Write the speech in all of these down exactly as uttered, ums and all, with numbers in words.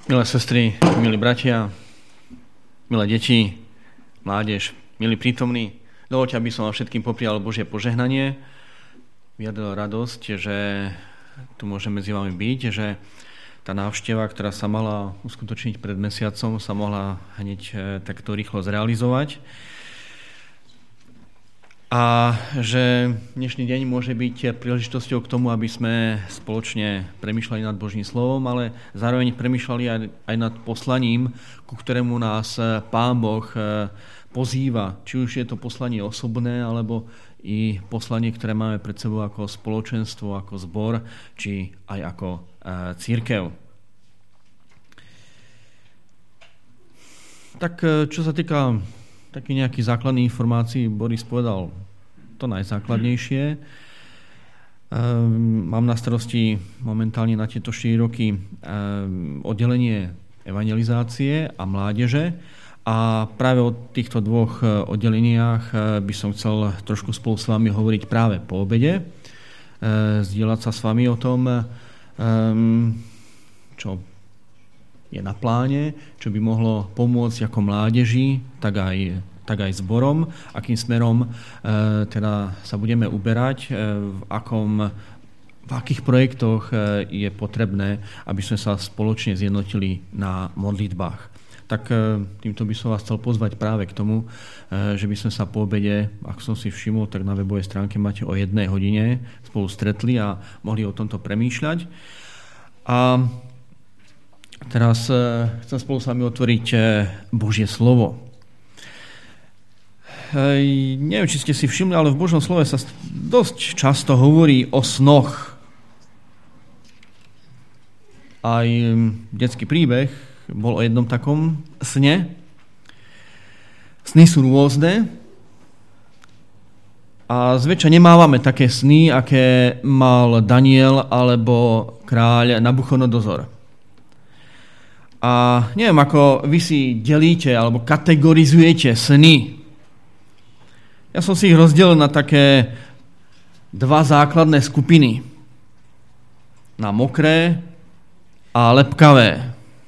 Milé sestry, milí bratia, milé deti, mládež, milí prítomní, dovoľte, aby som vám všetkým poprial Božie požehnanie, vyjadril radosť, že tu môže medzi vami byť, že tá návšteva, ktorá sa mala uskutočniť pred mesiacom, sa mohla hneď takto rýchlo zrealizovať. A že dnešný deň môže byť príležitosťou k tomu, aby sme spoločne premýšľali nad Božím slovom, ale zároveň premýšľali aj, aj nad poslaním, ku ktorému nás Pán Boh pozýva. Či už je to poslanie osobné, alebo i poslanie, ktoré máme pred sebou ako spoločenstvo, ako zbor, či aj ako cirkev. Tak čo sa týka taký nejaký základných informácií, Boris povedal to najzákladnejšie. Mám na starosti momentálne na tieto štyri roky oddelenie evangelizácie a mládeže a práve o týchto dvoch oddeleniach by som chcel trošku spolu s vami hovoriť práve po obede, zdieľať sa s vami o tom, čo je na pláne, čo by mohlo pomôcť ako mládeži, tak aj, tak aj zborom, akým smerom e, teda sa budeme uberať, e, v, akom, v akých projektoch e, je potrebné, aby sme sa spoločne zjednotili na modlitbách. Tak e, týmto by som vás chcel pozvať práve k tomu, e, že by sme sa po obede, ak som si všimol, tak na webovej stránke máte o jednej hodine spolu stretli a mohli o tomto premýšľať. A teraz chcem spolu s vami otvoriť Božie slovo. Neviem, či ste si všimli, ale v Božom slove sa dosť často hovorí o snoch. Aj detský príbeh bol o jednom takom sne. Sny sú rôzne a zväčša nemávame také sny, aké mal Daniel alebo kráľ Nabuchodonozor. A neviem, ako vy si delíte alebo kategorizujete sny. Ja som si ich rozdelil na také dva základné skupiny. Na mokré a lepkavé.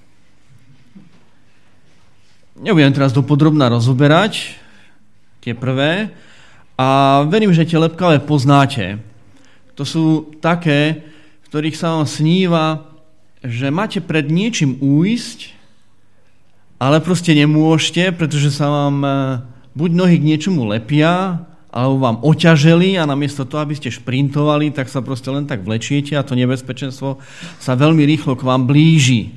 Nebudem teraz dopodrobna rozoberať tie prvé a verím, že tie lepkavé poznáte. To sú také, v ktorých sa vám sníva, že máte pred niečím újsť, ale proste nemôžete, pretože sa vám buď nohy k niečomu lepia, alebo vám oťaželi a namiesto toho, aby ste šprintovali, tak sa proste len tak vlečiete a to nebezpečenstvo sa veľmi rýchlo k vám blíži.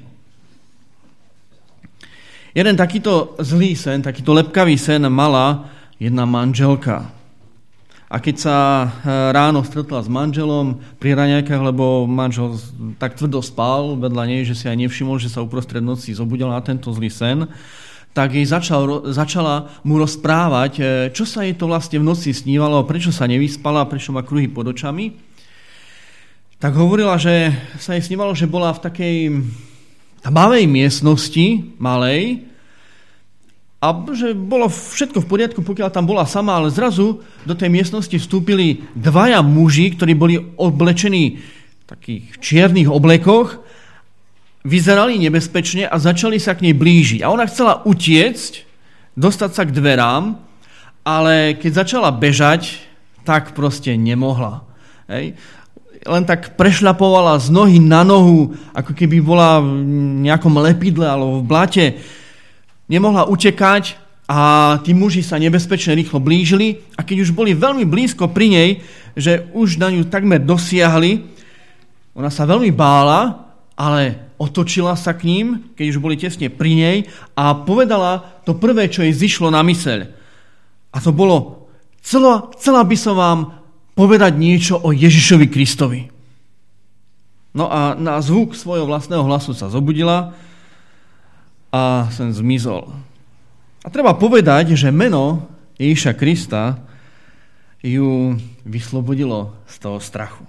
Jeden takýto zlý sen, takýto lepkavý sen mala jedna manželka. A keď sa ráno stretla s manželom pri raňajkách, lebo manžel tak tvrdo spal vedľa nej, že si aj nevšimol, že sa uprostred noci zobudil na tento zlý sen, tak jej začal, začala mu rozprávať, čo sa jej to vlastne v noci snívalo, prečo sa nevyspala, prečo má kruhy pod očami. Tak hovorila, že sa jej snívalo, že bola v takej tmavej miestnosti, malej, a že bolo všetko v poriadku, pokiaľ tam bola sama, ale zrazu do tej miestnosti vstúpili dvaja muži, ktorí boli oblečení v takých čiernych oblekoch, vyzerali nebezpečne a začali sa k nej blížiť. A ona chcela utiecť, dostať sa k dverám, ale keď začala bežať, tak proste nemohla. Hej. Len tak prešľapovala z nohy na nohu, ako keby bola v nejakom lepidle alebo v blate. Nemohla utekať a tí muži sa nebezpečne rýchlo blížili a keď už boli veľmi blízko pri nej, že už na ňu takmer dosiahli, ona sa veľmi bála, ale otočila sa k ním, keď už boli tesne pri nej a povedala to prvé, čo jej zišlo na myseľ. A to bolo, chcela, chcela by som vám povedať niečo o Ježišovi Kristovi. No a na zvuk svojho vlastného hlasu sa zobudila a sen zmizol. A treba povedať, že meno Ježiša Krista ju vyslobodilo z toho strachu.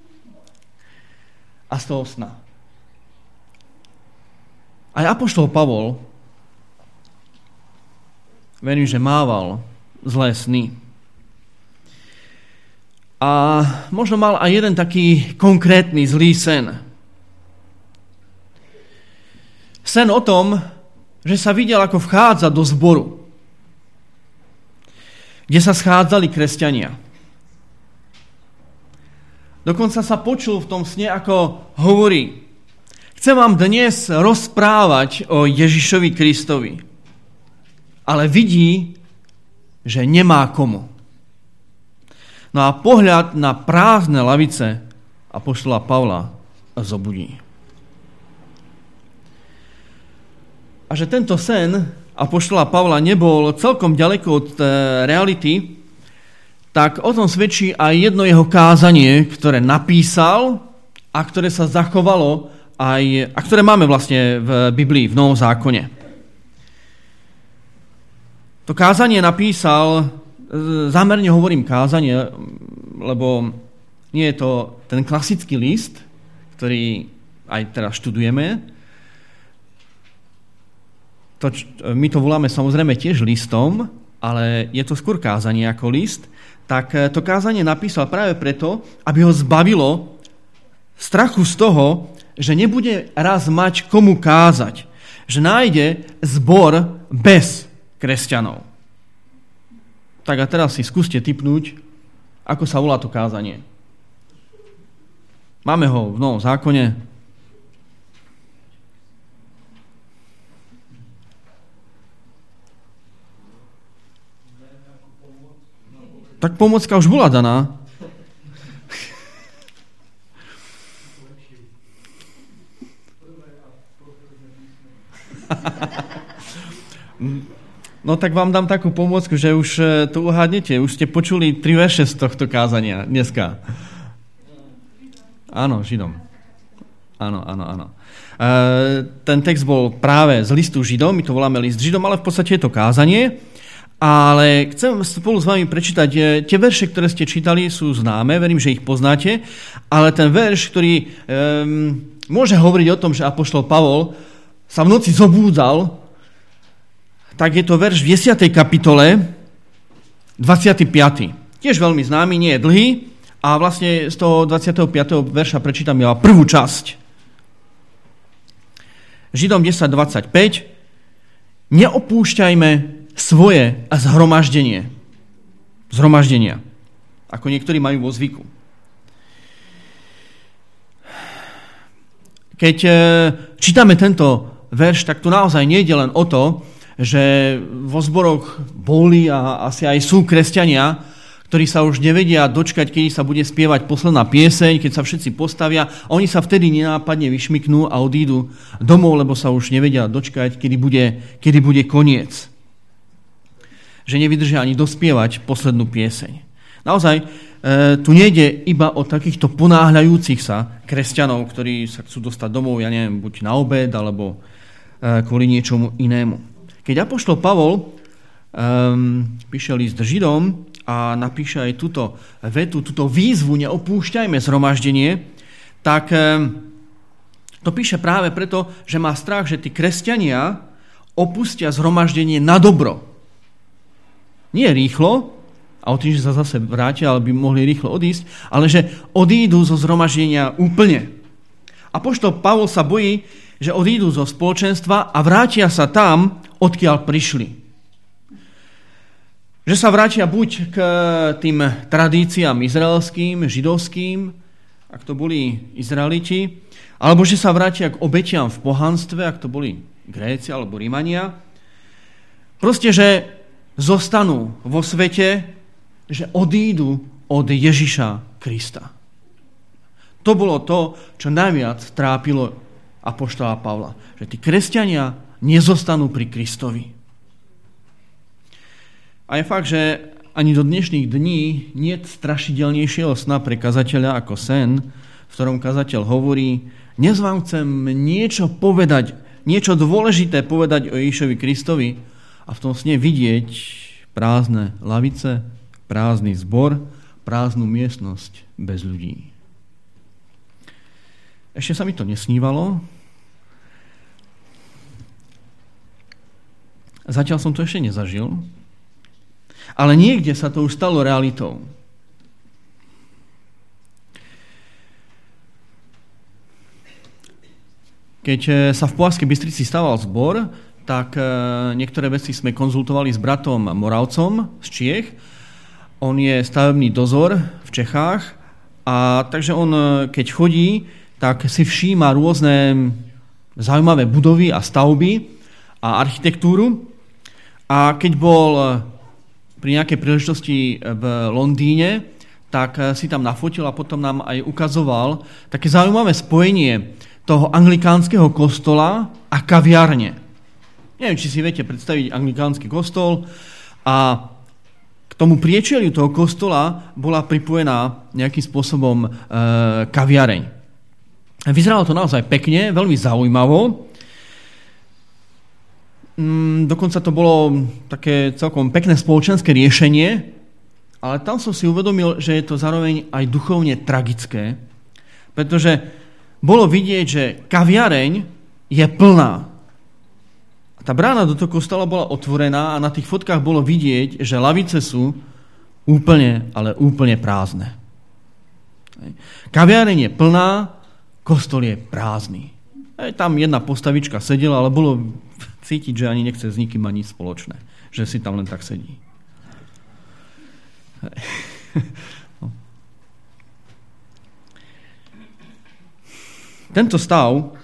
A z toho sna. Aj apoštol Pavol, verím, že mával zlé sny. A možno mal aj jeden taký konkrétny zlý sen. sen o tom, že sa videl, ako vchádza do zboru, kde sa schádzali kresťania. Dokonca sa počul v tom sne, ako hovorí: chcem vám dnes rozprávať o Ježišovi Kristovi, ale vidí, že nemá komu. No a pohľad na prázdne lavice apoštola Pavla zobudí. A že tento sen apoštola Pavla nebol celkom ďaleko od e, reality, tak o tom svedčí aj jedno jeho kázanie, ktoré napísal a ktoré sa zachovalo aj, a ktoré máme vlastne v Biblii, v Novom zákone. To kázanie napísal, zámerne hovorím kázanie, lebo nie je to ten klasický list, ktorý aj teraz študujeme. To, my to voláme samozrejme tiež listom, ale je to skôr kázanie ako list. Tak to kázanie napísal práve preto, aby ho zbavilo strachu z toho, že nebude raz mať komu kázať. Že nájde zbor bez kresťanov. Tak a teraz si skúste tipnúť, ako sa volá to kázanie. Máme ho v Novom zákone. Tak pomocka už bola daná. No tak vám dám takú pomôcku, že už to uhádnete. Už ste počuli tri verše z tohto kázania dneska. Áno, Židom. Áno, áno, áno. E, ten text bol práve z listu Židom, my to voláme list Židom, ale v podstate je to kázanie. Ale chcem spolu s vami prečítať, tie verše, ktoré ste čítali, sú známe, verím, že ich poznáte, ale ten verš, ktorý um, môže hovoriť o tom, že apoštol Pavol sa v noci zobúdzal, tak je to verš v desiatej kapitole, dvadsiaty piaty Tiež veľmi známy, nie je dlhý, a vlastne z toho dvadsiateho piateho verša prečítam ja prvú časť. Židom desať dvadsaťpäť Neopúšťajme svoje zhromaždenie. Zhromaždenia. Ako niektorí majú vo zvyku. Keď e, čítame tento verš, tak tu naozaj nejde len o to, že vo zboroch boli a asi aj sú kresťania, ktorí sa už nevedia dočkať, kedy sa bude spievať posledná pieseň, keď sa všetci postavia. Oni sa vtedy nenápadne vyšmyknú a odídu domov, lebo sa už nevedia dočkať, kedy bude, kedy bude koniec. Že nevydržia ani dospievať poslednú pieseň. Naozaj, e, tu nejde iba o takýchto ponáhľajúcich sa kresťanov, ktorí sa chcú dostať domov, ja neviem, buď na obed, alebo e, kvôli niečomu inému. Keď apoštol Pavol e, píše list Židom a napíše aj túto vetu, túto výzvu, neopúšťajme zhromaždenie, tak e, to píše práve preto, že má strach, že tí kresťania opustia zhromaždenie na dobro. Nie rýchlo, a o tým, že sa zase vrátia, ale by mohli rýchlo odísť, ale že odídu zo zhromaždenia úplne. Apoštol Pavol sa bojí, že odídu zo spoločenstva a vrátia sa tam, odkiaľ prišli. Že sa vrátia buď k tým tradíciám izraelským, židovským, ak to boli Izraeliti, alebo že sa vrátia k obetiam v pohanstve, ak to boli Gréci alebo Rimania. Proste, že zostanú vo svete, že odídu od Ježiša Krista. To bolo to, čo najviac trápilo apoštola Pavla. Že tí kresťania nezostanú pri Kristovi. A je fakt, že ani do dnešných dní nie je strašidelnejšieho sna pre kazateľa ako sen, v ktorom kazateľ hovorí: dnes vám chcem niečo povedať, niečo dôležité povedať o Ježišovi Kristovi, a v tom sne vidieť prázdne lavice, prázdny zbor, prázdnu miestnosť bez ľudí. Ešte sa mi to nesnívalo. Zatiaľ som to ešte nezažil. Ale niekde sa to už stalo realitou. Keď sa v Považskej Bystrici stával zbor, tak niektoré veci sme konzultovali s bratom Moravcom z Čiech. On je stavebný dozor v Čechách a takže on, keď chodí, tak si všíma rôzne zaujímavé budovy a stavby a architektúru. A keď bol pri nejakej príležitosti v Londýne, tak si tam nafotil a potom nám aj ukazoval také zaujímavé spojenie toho anglikánskeho kostola a kaviarne. Neviem, či si viete predstaviť anglikánsky kostol a k tomu priečeliu toho kostola bola pripojená nejakým spôsobom e, kaviareň. Vyzeralo to naozaj pekne, veľmi zaujímavo. Mm, dokonca to bolo také celkom pekné spoločenské riešenie, ale tam som si uvedomil, že je to zároveň aj duchovne tragické, pretože bolo vidieť, že kaviareň je plná. A tá brána do toho kostola bola otvorená a na tých fotkách bolo vidieť, že lavice sú úplne, ale úplne prázdne. Kaviareň je plná, kostol je prázdny. Aj tam jedna postavička sedela, ale bolo cítiť, že ani nechce s nikým mať nič spoločné. Že si tam len tak sedí. Tento stav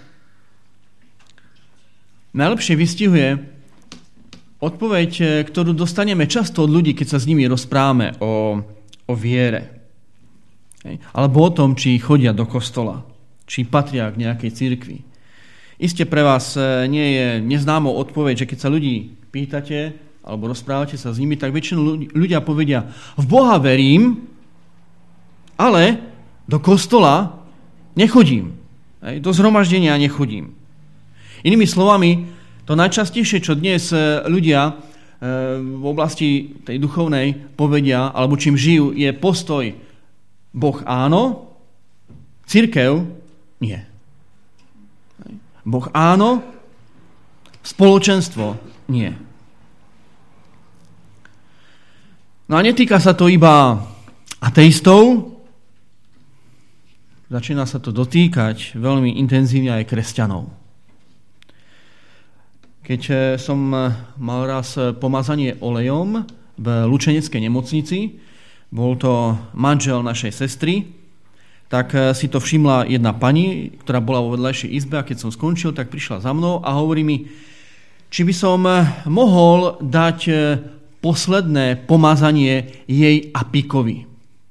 najlepšie vystihuje odpoveď, ktorú dostaneme často od ľudí, keď sa s nimi rozprávame o, o viere. Alebo o tom, či chodia do kostola, či patria k nejakej cirkvi. Iste pre vás nie je neznámou odpoveď, že keď sa ľudí pýtate alebo rozprávate sa s nimi, tak väčšinou ľudia povedia: v Boha verím, ale do kostola nechodím. Do zhromaždenia nechodím. Inými slovami, to najčastejšie, čo dnes ľudia v oblasti tej duchovnej povedia, alebo čím žijú, je postoj: Boh áno, cirkev nie. Boh áno, spoločenstvo nie. No a netýka sa to iba ateistov, začína sa to dotýkať veľmi intenzívne aj kresťanov. Keď som mal raz pomazanie olejom v Lučeneckej nemocnici, bol to manžel našej sestry, tak si to všimla jedna pani, ktorá bola vo vedľajšej izbe, a keď som skončil, tak prišla za mnou a hovorí mi, či by som mohol dať posledné pomazanie jej apikovi.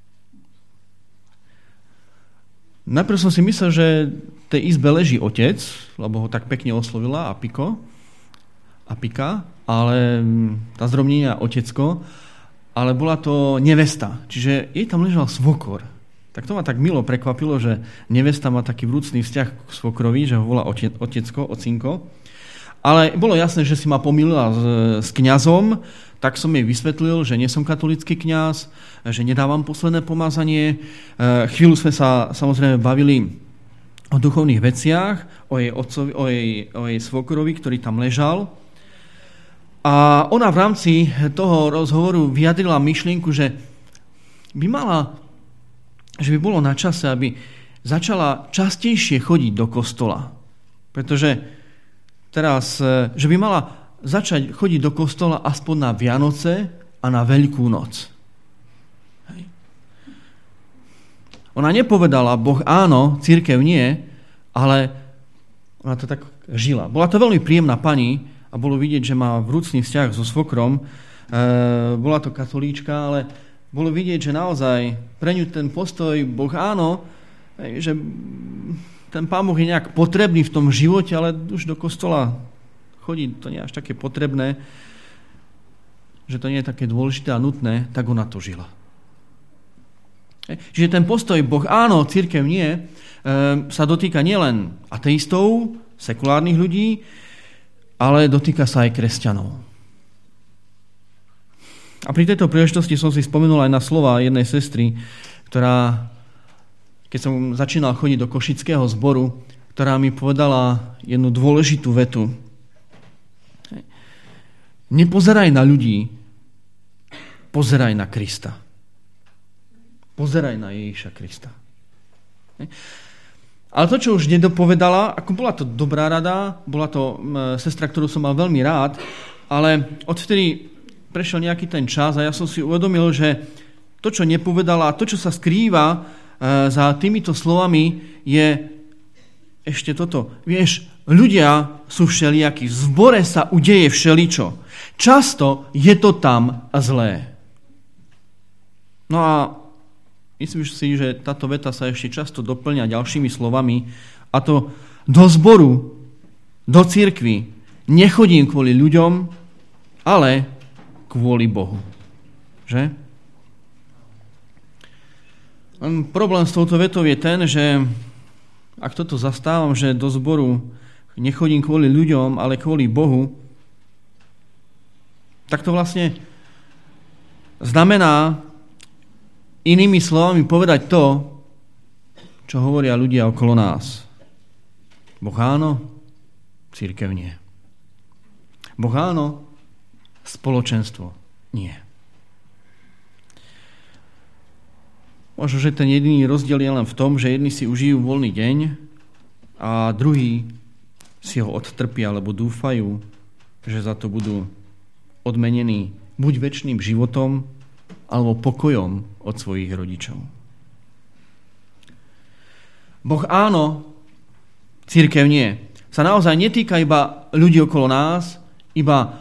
Najprv som si myslel, že v tej izbe leží otec, lebo ho tak pekne oslovila apiko, apika, ale tá zdrobnenia otecko, ale bola to nevesta, čiže jej tam ležal svokor. Tak to ma tak milo prekvapilo, že nevesta má taký vrúcný vzťah k svokrovi, že ho volá otecko, ocinko. Ale bolo jasné, že si ma pomýlila s, s kňazom, tak som jej vysvetlil, že nie som katolícky kňaz, že nedávam posledné pomazanie. Chvíľu sme sa samozrejme bavili o duchovných veciach, o jej otcovi, o jej, o jej svokrovi, ktorý tam ležal. A ona v rámci toho rozhovoru vyjadrila myšlienku, že by mala, že by bolo na čase, aby začala častejšie chodiť do kostola. Pretože teraz, že by mala začať chodiť do kostola aspoň na Vianoce a na Veľkú noc. Hej. Ona nepovedala Boh áno, cirkev nie, ale ona to tak žila. Bola to veľmi príjemná pani a bolo vidieť, že má vrúcný vzťah so svokrom. E, bola to katolíčka, ale bolo vidieť, že naozaj pre ňu ten postoj Boh áno, že ten Pán Boh je nejak potrebný v tom živote, ale už do kostola chodiť, to nie je až také potrebné, že to nie je také dôležité a nutné, tak ona to žila. Čiže ten postoj Boh áno, cirkev nie, e, sa dotýka nielen ateistov, sekulárnych ľudí, ale dotýka sa aj kresťanov. A pri tejto príležitosti som si spomenul aj na slova jednej sestry, ktorá, keď som začínal chodiť do košického zboru, ktorá mi povedala jednu dôležitú vetu. Nepozeraj na ľudí, pozeraj na Krista. Pozeraj na Ježiša Krista. Ale to, čo už nedopovedala, ako bola to dobrá rada, bola to sestra, ktorú som mal veľmi rád, ale odvtedy prešiel nejaký ten čas a ja som si uvedomil, že to, čo nepovedala, to, čo sa skrýva za týmito slovami, je ešte toto. Vieš, ľudia sú všelijakí, v zbore sa udeje všeličo. Často je to tam zlé. No a myslím si, že táto veta sa ešte často doplňa ďalšími slovami, a to do zboru, do cirkvi nechodím kvôli ľuďom, ale kvôli Bohu. Že? Problém s touto vetou je ten, že ak toto zastávam, že do zboru nechodím kvôli ľuďom, ale kvôli Bohu, tak to vlastne znamená inými slovami povedať to, čo hovoria ľudia okolo nás. Boh áno, cirkev nie. Boh áno, spoločenstvo nie. Možno, že ten jediný rozdiel je len v tom, že jedni si užijú voľný deň a druhí si ho odtrpia, alebo dúfajú, že za to budú odmenení buď večným životom, alebo pokojom od svojich rodičov. Boh áno, cirkev nie. Sa naozaj netýka iba ľudí okolo nás, iba e,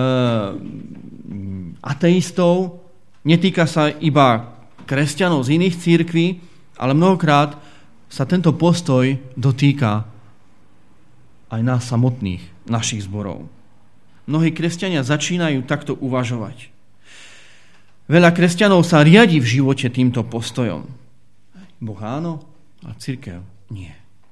ateistov, netýka sa iba kresťanov z iných cirkví, ale mnohokrát sa tento postoj dotýka aj nás samotných, našich zborov. Mnohí kresťania začínajú takto uvažovať. Veľa kresťanov sa riadi v živote týmto postojom. Boh áno, a cirkev nie.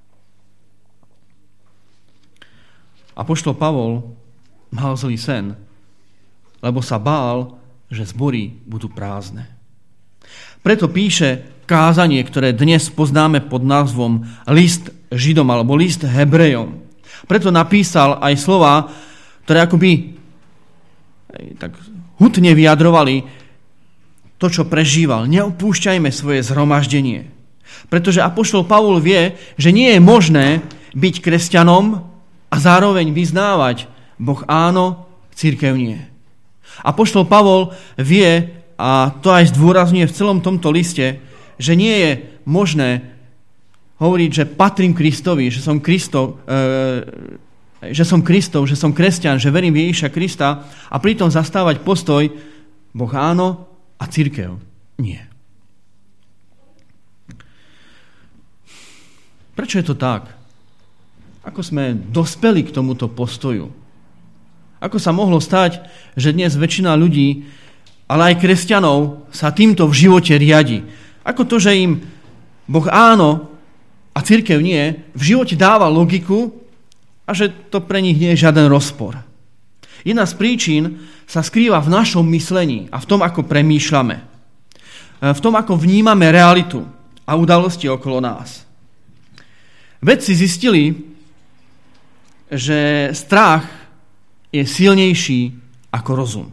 Apoštol Pavol mal zlý sen, lebo sa bál, že zbory budú prázdne. Preto píše kázanie, ktoré dnes poznáme pod názvom List Židom alebo List Hebrejom. Preto napísal aj slova, ktoré akoby tak hutne vyjadrovali to, čo prežíval. Neopúšťajme svoje zhromaždenie. Pretože apoštol Pavol vie, že nie je možné byť kresťanom a zároveň vyznávať Boh áno, cirkev nie. Apoštol Pavol vie, a to aj zdôrazňuje v celom tomto liste, že nie je možné hovoriť, že patrím Kristovi, že som Kristov, e, že som Kristov, že som kresťan, že verím v Ježiša Krista a pritom zastávať postoj Boh áno a cirkev nie. Prečo je to tak? Ako sme dospeli k tomuto postoju? Ako sa mohlo stať, že dnes väčšina ľudí, ale aj kresťanov, sa týmto v živote riadi? Ako to, že im Boh áno a cirkev nie, v živote dáva logiku a že to pre nich nie je žiaden rozpor? Jedna z príčin sa skrýva v našom myslení a v tom, ako premýšľame. V tom, ako vnímame realitu a udalosti okolo nás. Vedci zistili, že strach je silnejší ako rozum.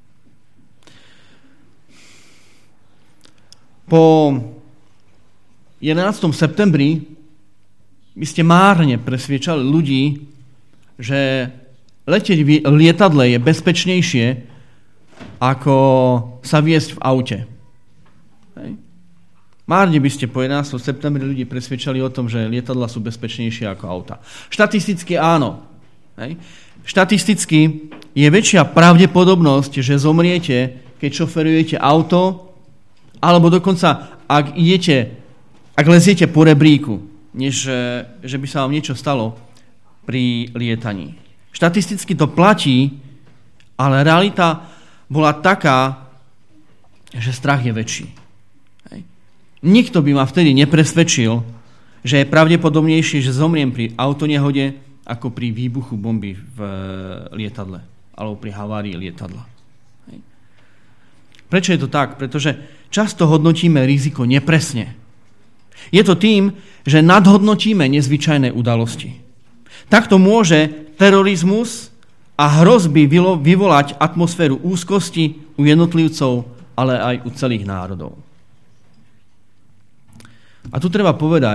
Po jedenásteho septembri by ste márne presviečali ľudí, že letieť v lietadle je bezpečnejšie, ako sa viesť v aute. Hej. Márne by ste po jedenásteho septembri ľudí presvedčali o tom, že lietadlá sú bezpečnejšie ako auta. Štatisticky áno. Hej. Štatisticky je väčšia pravdepodobnosť, že zomriete, keď šoferujete auto, alebo dokonca, ak idete, ak leziete po rebríku, než že by sa vám niečo stalo pri lietaní. Štatisticky to platí, ale realita bola taká, že strach je väčší. Hej. Nikto by ma vtedy nepresvedčil, že je pravdepodobnejšie, že zomriem pri autonehode, ako pri výbuchu bomby v lietadle, alebo pri havárii lietadla. Hej. Prečo je to tak? Pretože často hodnotíme riziko nepresne. Je to tým, že nadhodnotíme nezvyčajné udalosti. Takto môže terorizmus a hrozby vyvolať atmosféru úzkosti u jednotlivcov, ale aj u celých národov. A tu treba povedať,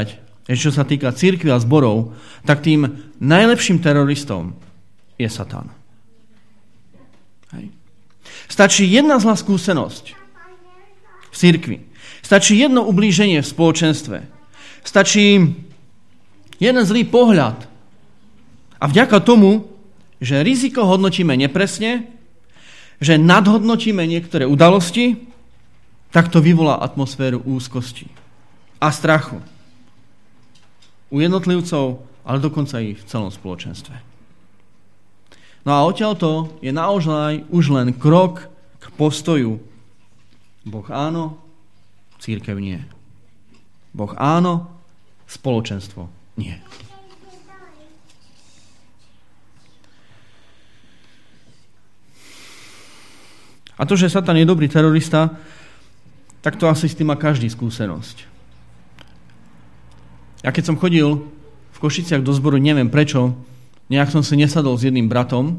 čo sa týka cirkvi a zborov, tak tým najlepším teroristom je Satan. Hej. Stačí jedna zlá skúsenosť v cirkvi. Stačí jedno ublíženie v spoločenstve. Stačí jeden zlý pohľad. A vďaka tomu, že riziko hodnotíme nepresne, že nadhodnotíme niektoré udalosti, tak to vyvolá atmosféru úzkosti a strachu. U jednotlivcov, ale dokonca i v celom spoločenstve. No a odtiaľto je naozaj už len krok k postoju. Boh áno, cirkev nie. Boh áno, spoločenstvo nie. A to, že Satan je dobrý terorista, tak to asi s tým má každý skúsenosť. Ja keď som chodil v Košiciach do zboru, neviem prečo, nejak som si nesadol s jedným bratom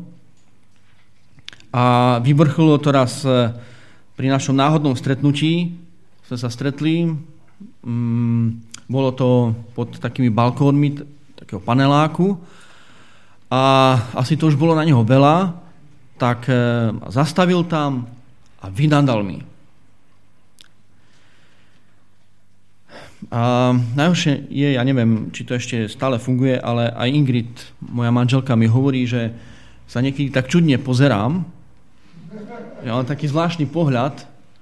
a vyvrcholilo to raz pri našom náhodnom stretnutí. Sme sa stretli, mm, bolo to pod takými balkónmi takého paneláku a asi to už bolo na neho veľa, tak ma zastavil tam a vynadal mi. A najhoršie je, ja neviem, či to ešte stále funguje, ale aj Ingrid, moja manželka, mi hovorí, že sa niekedy tak čudne pozerám. Ja mám taký zvláštny pohľad.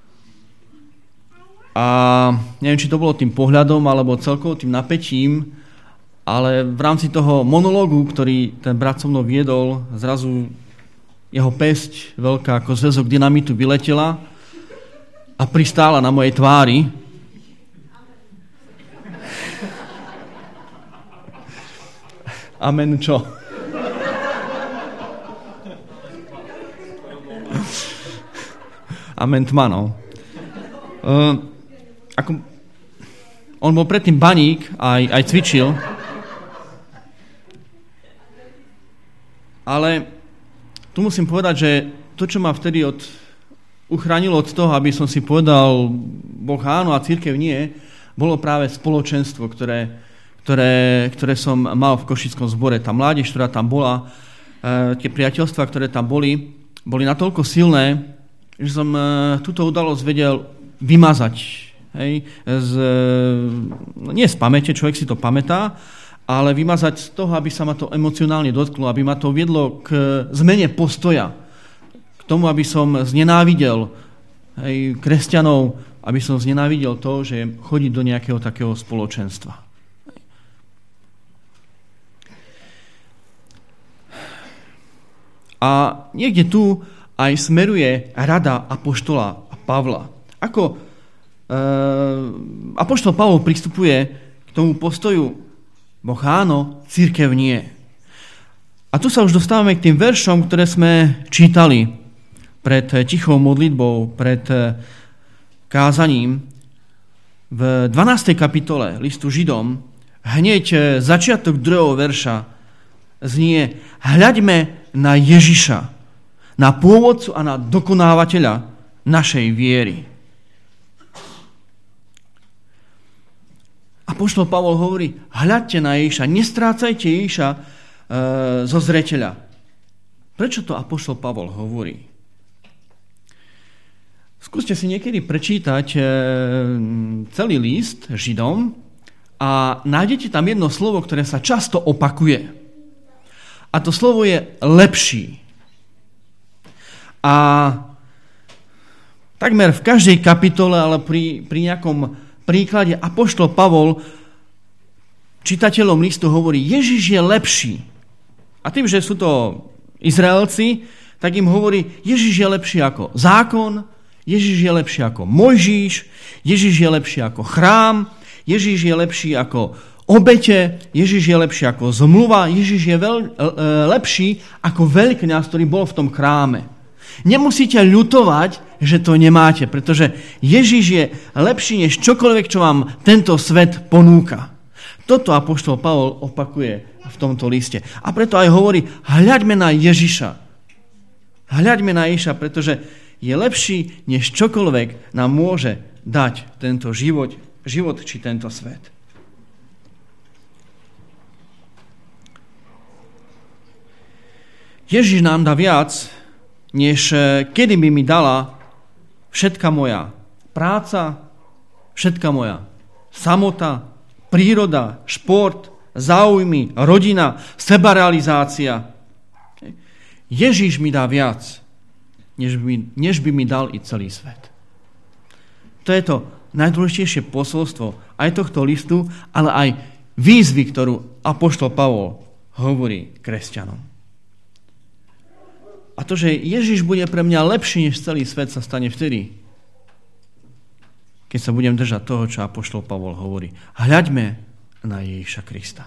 A neviem, či to bolo tým pohľadom, alebo celkovo tým napätím, ale v rámci toho monológu, ktorý ten brat so mnou viedol, zrazu jeho päsť veľká ako zväzok dynamitu vyletela a pristála na mojej tvári. Amen čo? Amen tma, no. Uh, ako, on bol predtým baník, aj, aj cvičil, ale tu musím povedať, že to, čo ma vtedy od, uchránilo od toho, aby som si povedal Boh áno a cirkev nie, bolo práve spoločenstvo, ktoré Ktoré, ktoré som mal v Košickom zbore. Tá mládež, ktorá tam bola, e, tie priateľstvá, ktoré tam boli, boli natoľko silné, že som e, túto udalosť vedel vymazať. Hej, z, no nie z pamäte, človek si to pamätá, ale vymazať z toho, aby sa ma to emocionálne dotklo, aby ma to viedlo k zmene postoja, k tomu, aby som znenávidel hej, kresťanov, aby som znenávidel to, že chodiť do nejakého takého spoločenstva. A niekde tu aj smeruje rada apoštola Pavla. Ako e, apoštol Pavol pristupuje k tomu postoju Boh áno, cirkev nie. A tu sa už dostávame k tým veršom, ktoré sme čítali pred tichou modlitbou, pred kázaním. V dvanástej kapitole listu Židom hneď začiatok druhého verša znie: hľaďme na Ježiša, na pôvodcu a na dokonávateľa našej viery. Apoštol Pavol hovorí: hľadte na Ježiša, nestrácajte Ježiša e, zo zreteľa. Prečo to apoštol Pavol hovorí? Skúste si niekedy prečítať e, celý list Židom a nájdete tam jedno slovo, ktoré sa často opakuje. A to slovo je lepší. A takmer v každej kapitole, ale pri, pri nejakom príklade apoštol Pavol čitateľom listu hovorí: Ježiš je lepší. A tým, že sú to Izraelci, tak im hovorí: Ježiš je lepší ako zákon, Ježiš je lepší ako Mojžiš, Ježiš je lepší ako chrám, Ježiš je lepší ako obete, Ježiš je lepší ako zmluva, Ježiš je veľ, lepší ako veľkňaz, ktorý bol v tom chráme. Nemusíte ľutovať, že to nemáte, pretože Ježiš je lepší než čokoľvek, čo vám tento svet ponúka. Toto apoštol Pavol opakuje v tomto liste. A preto aj hovorí: hľaďme na Ježiša. Hľaďme na Ježiša, pretože je lepší než čokoľvek nám môže dať tento život, život či tento svet. Ježiš nám dá viac, než kedy by mi dala všetka moja práca, všetka moja samota, príroda, šport, záujmy, rodina, sebarealizácia. Ježiš mi dá viac, než by, než by mi dal i celý svet. To je to najdôležitejšie posolstvo aj tohto listu, ale aj výzvy, ktorú apoštol Pavol hovorí kresťanom. A to, že Ježiš bude pre mňa lepší než celý svet, sa stane vtedy, keď sa budem držať toho, čo apoštol Pavol hovorí. Hľaďme na Ježiša Krista.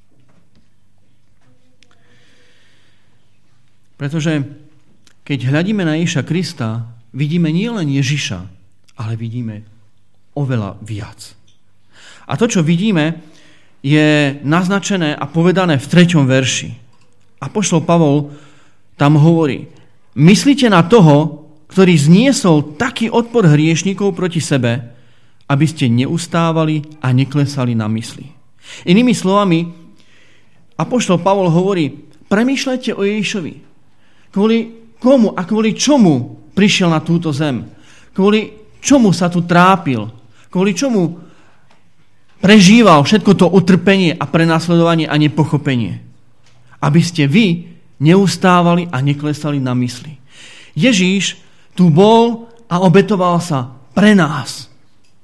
Pretože keď hľadíme na Ježiša Krista, vidíme nielen Ježiša, ale vidíme oveľa viac. A to, čo vidíme, je naznačené a povedané v treťom verši. Apoštol Pavol tam hovorí: myslíte na toho, ktorý zniesol taký odpor hriešnikov proti sebe, aby ste neustávali a neklesali na mysli. Inými slovami, apoštol Pavol hovorí: premýšľajte o Ježišovi. Kvôli komu a kvôli čomu prišiel na túto zem? Kvôli čomu sa tu trápil? Kvôli čomu prežíval všetko to utrpenie a prenasledovanie a nepochopenie? Aby ste vy neustávali a neklesali na mysli. Ježíš tu bol a obetoval sa pre nás.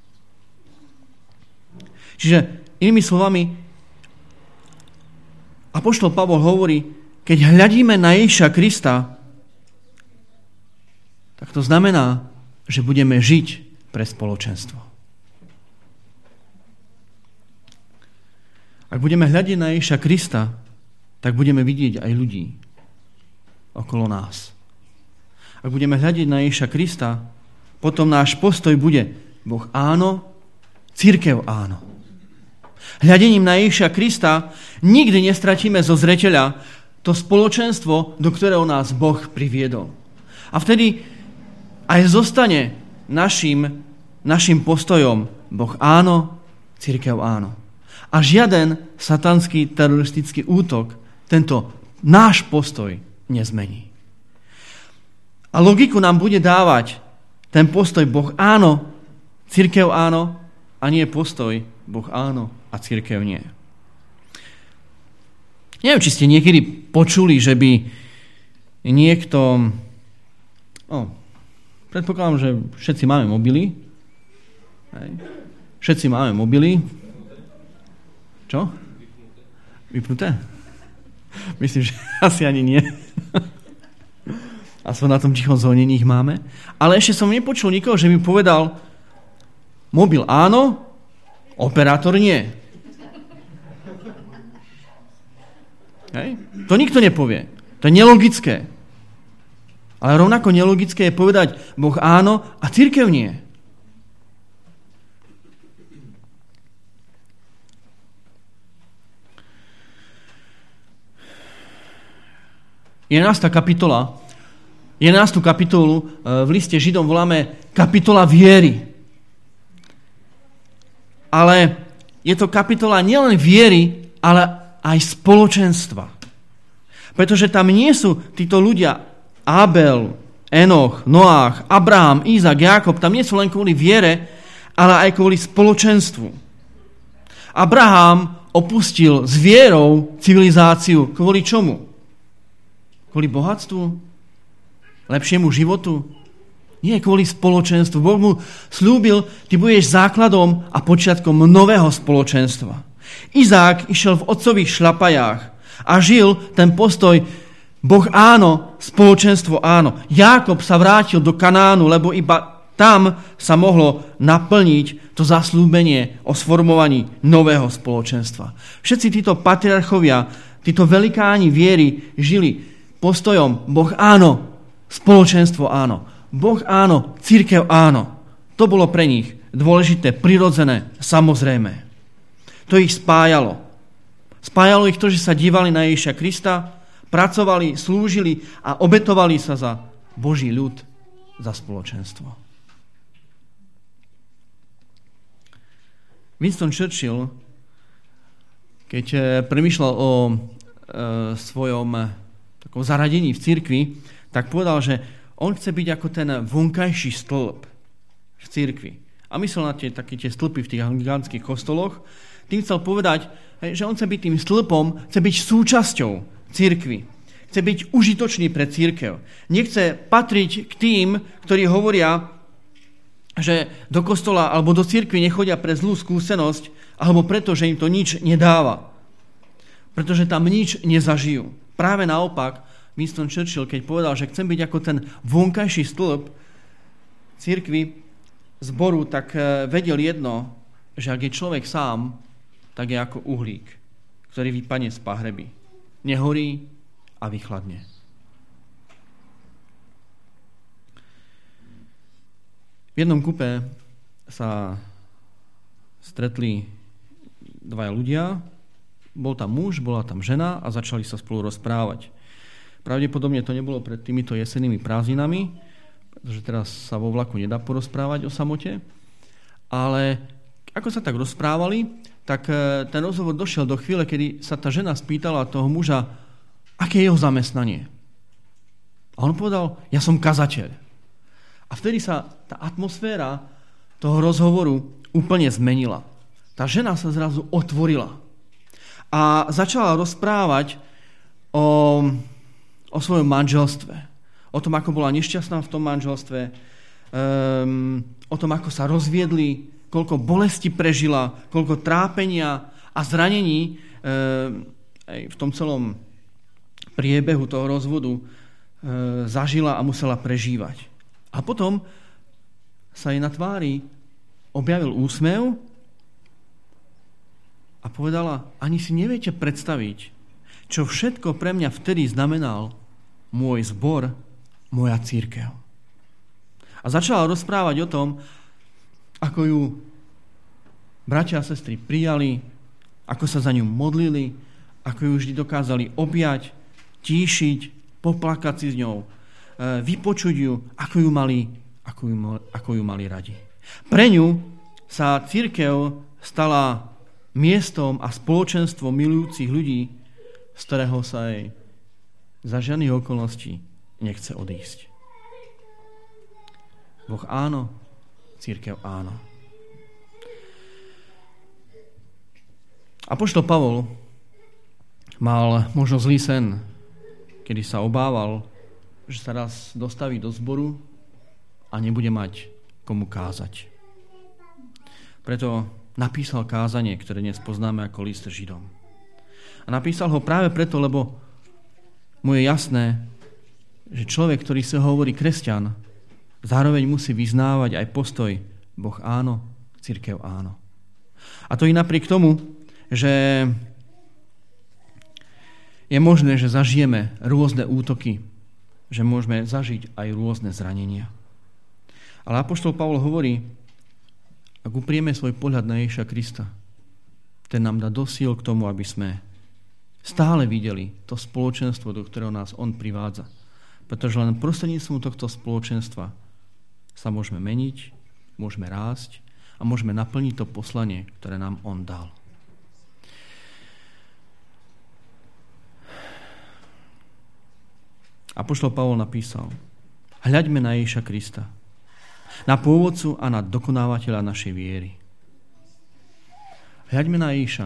Čiže inými slovami, apoštol Pavol hovorí, keď hľadíme na Ježiša Krista, tak to znamená, že budeme žiť pre spoločenstvo. Ak budeme hľadiť na Ježiša Krista, tak budeme vidieť aj ľudí okolo nás. Ak budeme hľadiť na Ježiša Krista, potom náš postoj bude: Boh áno, cirkev áno. Hľadením na Ježiša Krista nikdy nestratíme zo zreteľa to spoločenstvo, do ktorého nás Boh priviedol. A vtedy aj zostane našim, našim postojom: Boh áno, cirkev áno. A žiaden satanský teroristický útok tento náš postoj nezmení. A logiku nám bude dávať ten postoj Boh áno, cirkev áno, a nie postoj Boh áno a cirkev nie. Neviem, či ste niekedy počuli, že by niekto... Oh, predpokladám, že všetci máme mobily. Hej. Všetci máme mobily. Čo? Vypnuté? Myslím, že asi ani nie. Aspoň na tom tichom zvonení ich máme. Ale ešte som nepočul nikoho, že by povedal: mobil áno, operátor nie. Hej? To nikto nepovie. To je nelogické. Ale rovnako nelogické je povedať Boh áno a cirkev nie. jedenásta kapitola, jedenástu kapitolu v liste Židom voláme kapitola viery. Ale je to kapitola nielen viery, ale aj spoločenstva. Pretože tam nie sú títo ľudia Abel, Enoch, Noách, Abraham, Izak, Jákob, tam nie sú len kvôli viere, ale aj kvôli spoločenstvu. Abraham opustil s vierou civilizáciu kvôli čomu? Kvôli bohatstvu? Lepšiemu životu? Nie, kvôli spoločenstvu. Boh mu slúbil: ty budeš základom a počiatkom nového spoločenstva. Izák išiel v otcových šľapajách a žil ten postoj Boh áno, spoločenstvo áno. Jákob sa vrátil do Kanánu, lebo iba tam sa mohlo naplniť to zasľúbenie o sformovaní nového spoločenstva. Všetci títo patriarchovia, títo velikáni viery žili postojom Boh áno, spoločenstvo áno. Boh áno, cirkev áno. To bolo pre nich dôležité, prirodzené, samozrejme. To ich spájalo. Spájalo ich to, že sa dívali na Ježiša Krista, pracovali, slúžili a obetovali sa za Boží ľud, za spoločenstvo. Winston Churchill, keď premýšľal o e, svojom takom zaradení v cirkvi, tak povedal, že on chce byť ako ten vonkajší stĺp v cirkvi. A myslel na tie, také tie stĺpy v tých anglikánskych kostoloch. Tým chcel povedať, že on chce byť tým stĺpom, chce byť súčasťou cirkvi. Chce byť užitočný pre cirkev. Nechce patriť k tým, ktorí hovoria, že do kostola alebo do cirkvi nechodia pre zlú skúsenosť, alebo preto, že im to nič nedáva. Pretože tam nič nezažijú. Práve naopak, Winston Churchill, keď povedal, že chcem byť ako ten vonkajší stĺp cirkvi, zboru, tak vedel jedno, že ak je človek sám, tak je ako uhlík, ktorý vypadne z pahreby. Nehorí a vychladne. V jednom kupe sa stretli dvaja ľudia, bol tam muž, bola tam žena a začali sa spolu rozprávať. Pravdepodobne to nebolo pred týmito jesennými prázdninami, pretože teraz sa vo vlaku nedá porozprávať o samote, ale ako sa tak rozprávali, tak ten rozhovor došiel do chvíle, kedy sa tá žena spýtala toho muža, aké je jeho zamestnanie. A on povedal, ja som kazateľ. A vtedy sa tá atmosféra toho rozhovoru úplne zmenila. Tá žena sa zrazu otvorila a začala rozprávať o, o svojom manželstve. O tom, ako bola nešťastná v tom manželstve, um, o tom, ako sa rozviedli, koľko bolesti prežila, koľko trápenia a zranení um, aj v tom celom priebehu toho rozvodu um, zažila a musela prežívať. A potom sa jej na tvári objavil úsmev a povedala, ani si neviete predstaviť, čo všetko pre mňa vtedy znamenal môj zbor, moja cirkev. A začala rozprávať o tom, ako ju bratia a sestry prijali, ako sa za ňu modlili, ako ju vždy dokázali objať, tíšiť, poplakať si s ňou, vypočuť ju, ako ju mali, ako ju, ako ju mali radi. Pre ňu sa cirkev stala miestom a spoločenstvom milujúcich ľudí, z ktorého sa jej za žiadnych okolností nechce odísť. Boh áno, cirkev áno. Apoštol Pavol mal možno zlý sen, kedy sa obával, že sa raz dostaví do zboru a nebude mať komu kázať. Preto napísal kázanie, ktoré dnes poznáme ako list Židom. A napísal ho práve preto, lebo mu je jasné, že človek, ktorý sa hovorí kresťan, zároveň musí vyznávať aj postoj Boh áno, cirkev áno. A to i napriek tomu, že je možné, že zažijeme rôzne útoky, že môžeme zažiť aj rôzne zranenia. Ale apoštol Pavol hovorí, ak uprieme svoj pohľad na Ježiša Krista, ten nám dá dosíl k tomu, aby sme stále videli to spoločenstvo, do ktorého nás on privádza. Pretože len prostredníctvom tohto spoločenstva sa môžeme meniť, môžeme rásť a môžeme naplniť to poslanie, ktoré nám on dal. Apoštol Pavol napísal, hľaďme na Ježiša Krista, na pôvodcu a na dokonávateľa našej viery. Hľaďme na Ježiša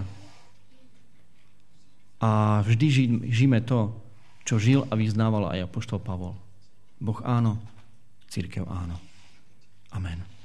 a vždy žijme to, čo žil a vyznával aj apoštol Pavol. Boh áno, cirkev áno. Amen.